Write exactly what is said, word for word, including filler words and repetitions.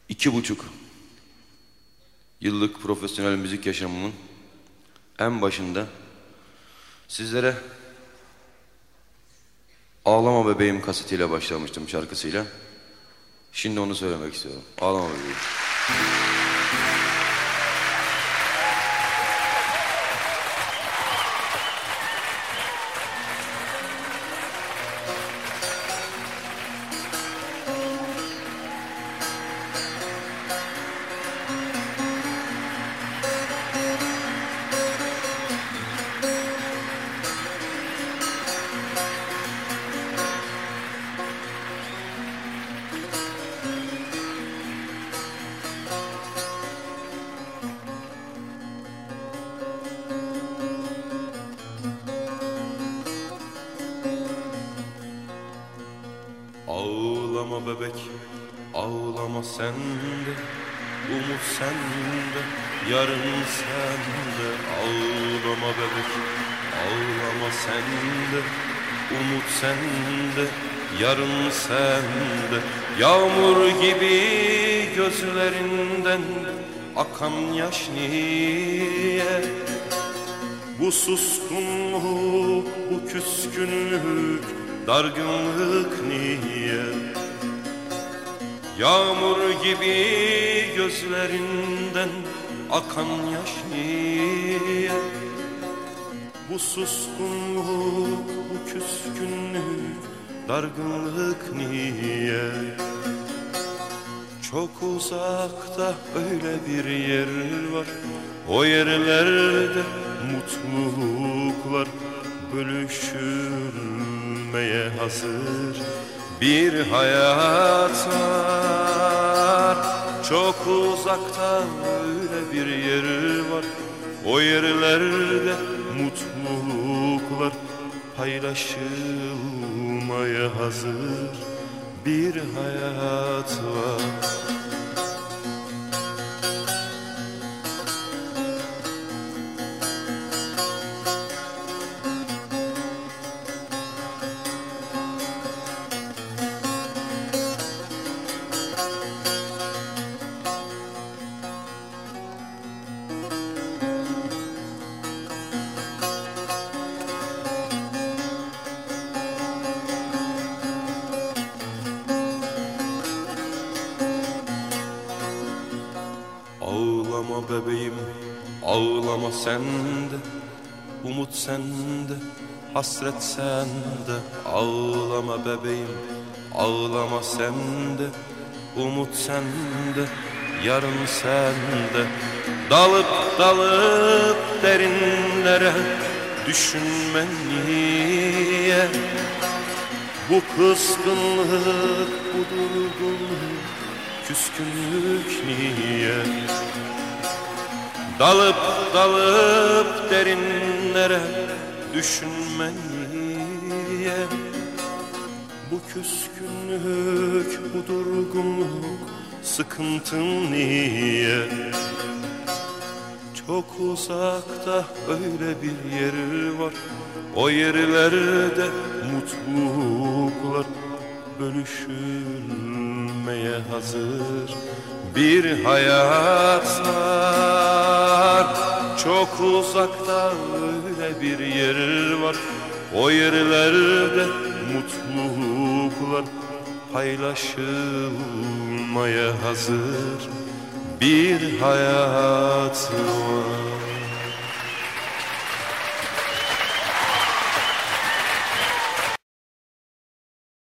İki buçuk yıllık profesyonel müzik yaşamımın en başında sizlere Ağlama Bebeğim kasetiyle başlamıştım, şarkısıyla. Şimdi onu söylemek istiyorum. Ağlama Bebeğim. Ağlama bebek, ağlama sen de, umut sende, yarın sende. Ağlama bebek, ağlama sen de, umut sende, yarın sende. Yağmur gibi gözlerinden akan yaş niye? Bu suskunluk, bu küskünlük, dargınlık niye? Yağmur gibi gözlerinden akan yaş niye? Bu suskunluk, bu küskünlük, dargınlık niye? Çok uzakta öyle bir yer var, o yerlerde mutluluklar bölüşülmeye hazır bir hayat var. Çok uzakta öyle bir yer var, o yerlerde mutluluklar paylaşılmaya hazır bir hayat var. Ağlama bebeğim, ağlama sen de, umut sende, hasret sende. Ağlama bebeğim, ağlama sen de, umut sende, yarın sende. Dalıp dalıp derinlere düşünme niye? Bu kızgınlık, bu durgunluk, küskünlük niye? Dalıp dalıp derinlere düşünme niye? Bu küskünlük, bu durgunluk, sıkıntın niye? Çok uzakta öyle bir yer var, o yerlerde mutluluklar bölüşülmeye hazır bir hayat var. Çok uzakta öyle bir yer var, o yerlerde mutluluklar paylaşılmaya hazır bir hayat var.